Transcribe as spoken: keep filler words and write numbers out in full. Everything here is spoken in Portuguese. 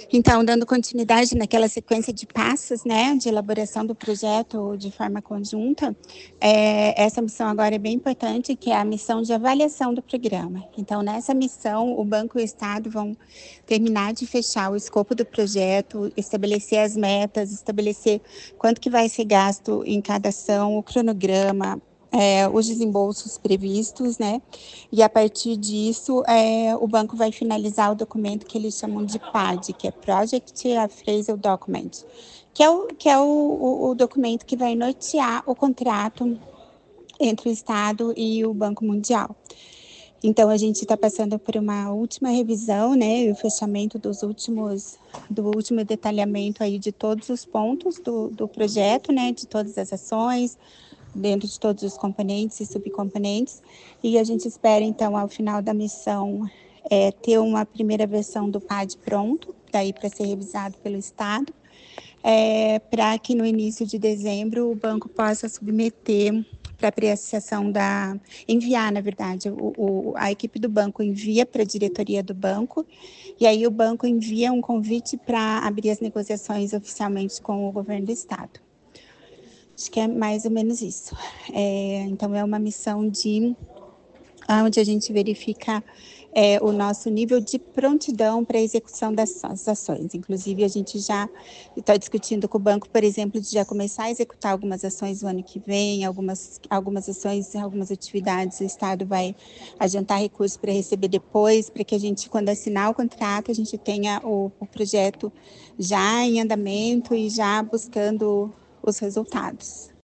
Então, dando continuidade naquela sequência de passos, né, de elaboração do projeto de forma conjunta, é, essa missão agora é bem importante, que é a missão de avaliação do programa. Então, nessa missão, o Banco e o Estado vão terminar de fechar o escopo do projeto, estabelecer as metas, estabelecer quanto que vai ser gasto em cada ação, o cronograma, é, os desembolsos previstos, né? E a partir disso, é, o banco vai finalizar o documento que eles chamam de P A D, que é Project Appraisal Document, que é o, que é o, o, o documento que vai nortear o contrato entre o Estado e o Banco Mundial. Então, a gente está passando por uma última revisão, né, e o fechamento dos últimos, do último detalhamento aí de todos os pontos do, do projeto, né, de todas as ações, dentro de todos os componentes e subcomponentes, e a gente espera, então, ao final da missão, é, ter uma primeira versão do P A D pronto, daí para ser revisado pelo Estado, é, para que no início de dezembro o banco possa submeter para apreciação da... enviar, na verdade, o, o, a equipe do banco envia para a diretoria do banco, e aí o banco envia um convite para abrir as negociações oficialmente com o governo do Estado. Acho que é mais ou menos isso. É, então, é uma missão de onde a gente verifica é, o nosso nível de prontidão para a execução dessas ações. Inclusive, a gente já está discutindo com o banco, por exemplo, de já começar a executar algumas ações no ano que vem, algumas, algumas ações, algumas atividades, o Estado vai adiantar recursos para receber depois, para que a gente, quando assinar o contrato, a gente tenha o, o projeto já em andamento e já buscando os resultados.